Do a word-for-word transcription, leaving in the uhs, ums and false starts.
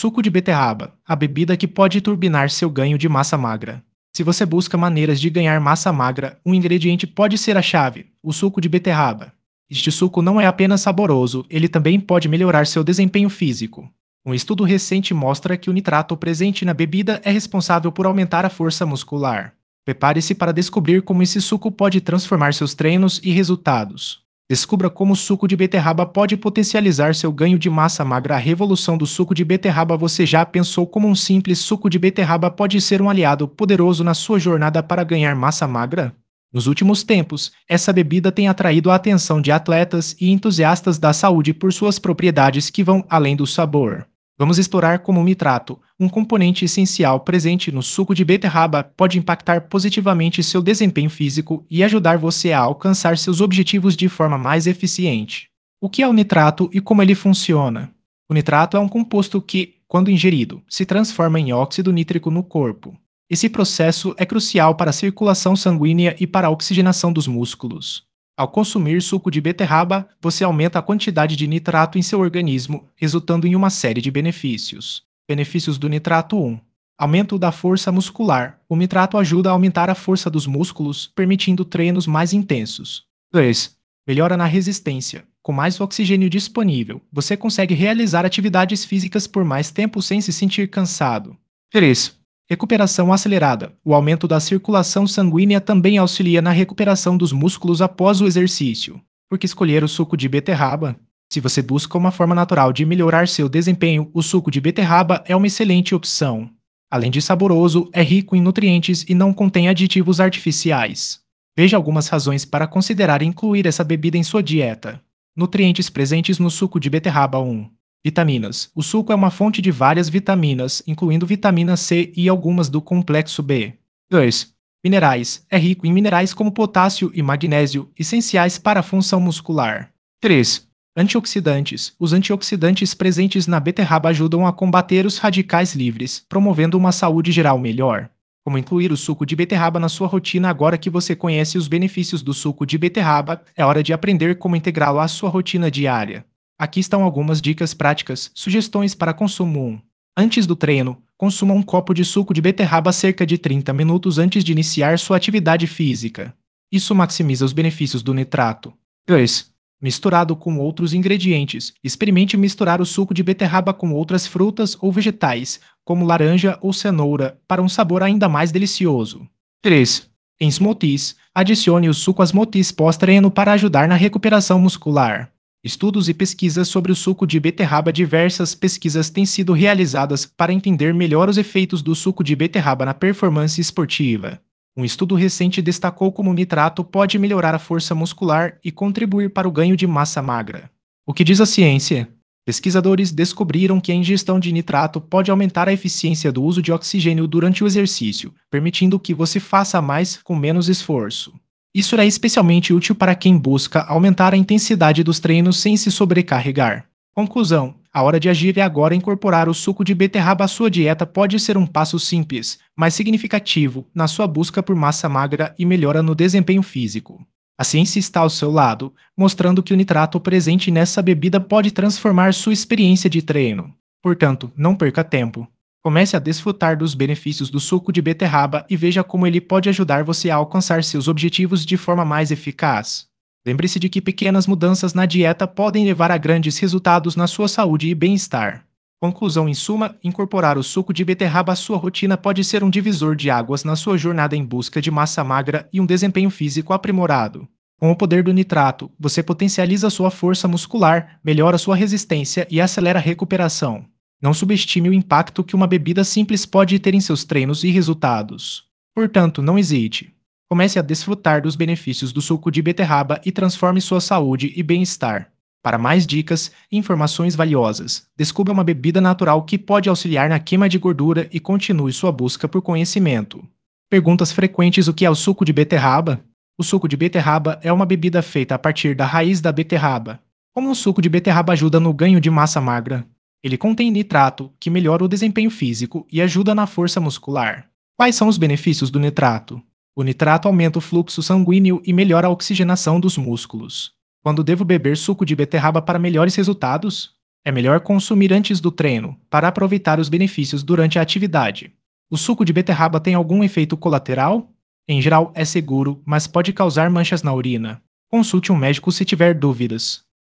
Suco de beterraba, a bebida que pode turbinar seu ganho de massa magra. Se você busca maneiras de ganhar massa magra, um ingrediente pode ser a chave: o suco de beterraba. Este suco não é apenas saboroso, ele também pode melhorar seu desempenho físico. Um estudo recente mostra que o nitrato presente na bebida é responsável por aumentar a força muscular. Prepare-se para descobrir como esse suco pode transformar seus treinos e resultados. Descubra como o suco de beterraba pode potencializar seu ganho de massa magra. A revolução do suco de beterraba. Você já pensou como um simples suco de beterraba pode ser um aliado poderoso na sua jornada para ganhar massa magra? Nos últimos tempos, essa bebida tem atraído a atenção de atletas e entusiastas da saúde por suas propriedades que vão além do sabor. Vamos explorar como o nitrato, um componente essencial presente no suco de beterraba, pode impactar positivamente seu desempenho físico e ajudar você a alcançar seus objetivos de forma mais eficiente. O que é o nitrato e como ele funciona? O nitrato é um composto que, quando ingerido, se transforma em óxido nítrico no corpo. Esse processo é crucial para a circulação sanguínea e para a oxigenação dos músculos. Ao consumir suco de beterraba, você aumenta a quantidade de nitrato em seu organismo, resultando em uma série de benefícios. Benefícios do nitrato: um. Aumento da força muscular. O nitrato ajuda a aumentar a força dos músculos, permitindo treinos mais intensos. dois. Melhora na resistência. Com mais oxigênio disponível, você consegue realizar atividades físicas por mais tempo sem se sentir cansado. três. Recuperação acelerada. O aumento da circulação sanguínea também auxilia na recuperação dos músculos após o exercício. Por que escolher o suco de beterraba? Se você busca uma forma natural de melhorar seu desempenho, o suco de beterraba é uma excelente opção. Além de saboroso, é rico em nutrientes e não contém aditivos artificiais. Veja algumas razões para considerar incluir essa bebida em sua dieta. Nutrientes presentes no suco de beterraba. um. Vitaminas. O suco é uma fonte de várias vitaminas, incluindo vitamina C e algumas do complexo B. dois. Minerais. É rico em minerais como potássio e magnésio, essenciais para a função muscular. três. Antioxidantes. Os antioxidantes presentes na beterraba ajudam a combater os radicais livres, promovendo uma saúde geral melhor. Como incluir o suco de beterraba na sua rotina? Agora que você conhece os benefícios do suco de beterraba, é hora de aprender como integrá-lo à sua rotina diária. Aqui estão algumas dicas práticas, sugestões para consumo. um. Antes do treino, consuma um copo de suco de beterraba cerca de trinta minutos antes de iniciar sua atividade física. Isso maximiza os benefícios do nitrato. dois. Misturado com outros ingredientes. Experimente misturar o suco de beterraba com outras frutas ou vegetais, como laranja ou cenoura, para um sabor ainda mais delicioso. três. Em smoothies, adicione o suco a smoothies pós-treino para ajudar na recuperação muscular. Estudos e pesquisas sobre o suco de beterraba. Diversas pesquisas têm sido realizadas para entender melhor os efeitos do suco de beterraba na performance esportiva. Um estudo recente destacou como o nitrato pode melhorar a força muscular e contribuir para o ganho de massa magra. O que diz a ciência? Pesquisadores descobriram que a ingestão de nitrato pode aumentar a eficiência do uso de oxigênio durante o exercício, permitindo que você faça mais com menos esforço. Isso é especialmente útil para quem busca aumentar a intensidade dos treinos sem se sobrecarregar. Conclusão: a hora de agir é agora. Incorporar o suco de beterraba à sua dieta pode ser um passo simples, mas significativo, na sua busca por massa magra e melhora no desempenho físico. A ciência está ao seu lado, mostrando que o nitrato presente nessa bebida pode transformar sua experiência de treino. Portanto, não perca tempo. Comece a desfrutar dos benefícios do suco de beterraba e veja como ele pode ajudar você a alcançar seus objetivos de forma mais eficaz. Lembre-se de que pequenas mudanças na dieta podem levar a grandes resultados na sua saúde e bem-estar. Conclusão: em suma, incorporar o suco de beterraba à sua rotina pode ser um divisor de águas na sua jornada em busca de massa magra e um desempenho físico aprimorado. Com o poder do nitrato, você potencializa sua força muscular, melhora sua resistência e acelera a recuperação. Não subestime o impacto que uma bebida simples pode ter em seus treinos e resultados. Portanto, não hesite. Comece a desfrutar dos benefícios do suco de beterraba e transforme sua saúde e bem-estar. Para mais dicas e informações valiosas, descubra uma bebida natural que pode auxiliar na queima de gordura e continue sua busca por conhecimento. Perguntas frequentes: o que é o suco de beterraba? O suco de beterraba é uma bebida feita a partir da raiz da beterraba. Como o suco de beterraba ajuda no ganho de massa magra? Ele contém nitrato, que melhora o desempenho físico e ajuda na força muscular. Quais são os benefícios do nitrato? O nitrato aumenta o fluxo sanguíneo e melhora a oxigenação dos músculos. Quando devo beber suco de beterraba para melhores resultados? É melhor consumir antes do treino, para aproveitar os benefícios durante a atividade. O suco de beterraba tem algum efeito colateral? Em geral, é seguro, mas pode causar manchas na urina. Consulte um médico se tiver dúvidas.